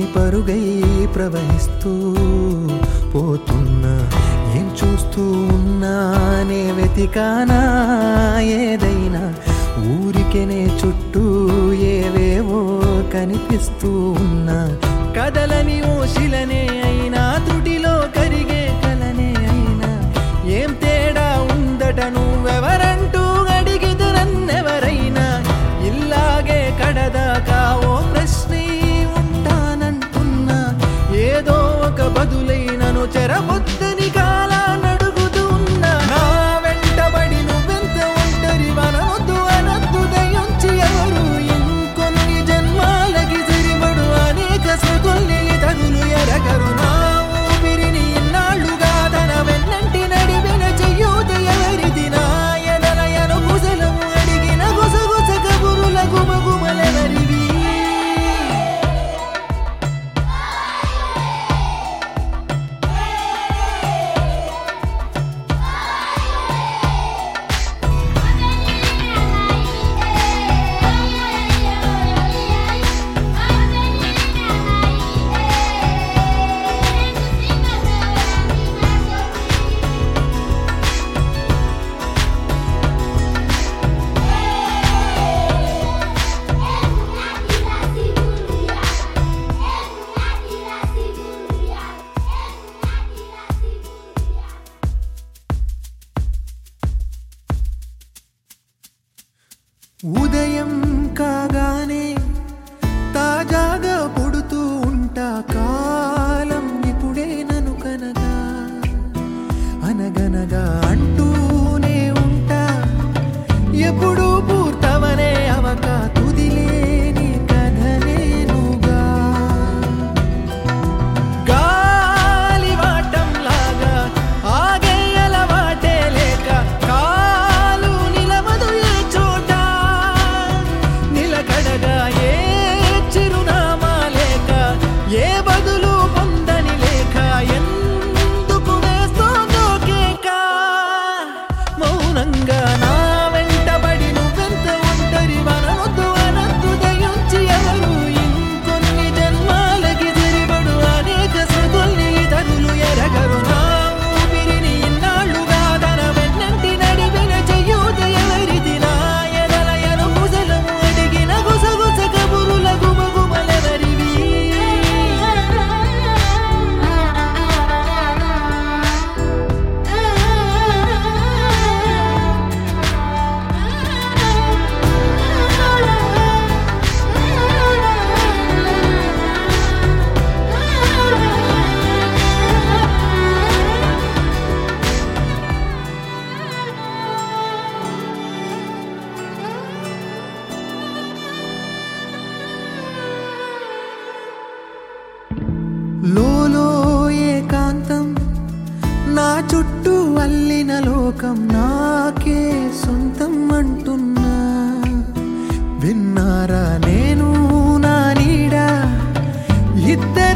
పరుగై ప్రవహిస్తూ పోతున్నా, ఏం చూస్తూ ఉన్నానే వెతికానా ఏదైనా, ఊరికెనే చుట్టూ ఏవేవో కనిపిస్తూ ఉన్నా, కదలని ఓశిలనే అయినా త్రుటిలో కరిగే కలనే అయినా, ఏం తేడా ఉందట నువ్వెవరంటూ అడిగితే నన్నెవరైనా, ఇల్లాగే కడదాకా ఓ ప్రశ్నే ఉంటానంటున్నా, ఏదో ఒక బదులైనను చెరబొద్దని కాలానడుగుతూ ఉన్నా, నా వెంటబడి నువ్వెంత ఒంటరి వనవద్దు అనద్దు దయించి ఎవరు, ఇంకొన్ని జన్మాలకి సరిపడు అనేక స్మృతుల్ని తగులు ఎరగరు, నా ఊపిరిని ఇన్నాళ్ళుగా తన వెన్నంటి నడిపిన చెయ్యూత ఎవరిది, నా ఎదలయను కుశలము అడిగిన గుసగుస కబురుల గుమగుమలెవరివి. ఉదయం కాగానే తాజాగా పుడుతూ ఉంటా, కాలం ఇప్పుడే నన్ను కనగా అనగనగా అంటూనే ఉంటా, ఎప్పుడూ పూర్తవనే అవక తుదిలేని కథనేనుగా, గాలివాటంలాగా ఆగే అలవాటే లేక కాలు నిలవదు ఏ చోట, నిలకడగా ఏ చిరునామా లేక ఏ బదులు పొందని లేక, ఎందుకు వేస్తోందో కేక, మౌనంగా నా వెంటబడి నువ్వెంత ఒంటరి వనవద్దు అనద్దు దయించి ఎవరు, ఇంకొన్ని జన్మాలకి సరిపడు అనేక స్మృతుల్ని తగులు ఎరగరు, నా ఊపిరిని ఇన్నాళ్ళుగా తన వెన్నంటి నడిపిన చెయ్యూత ఎవరిది, నా ఎదలయను కుశలము అడిగిన గుసగుస కబురుల గుమగుమలెవరివి. లోలో ఏకాంతం నా చుట్టూ అల్లిన లోకం నాకే సొంతం అంటున్నా, విన్నారా నేను నా నీడ ఇద్దరు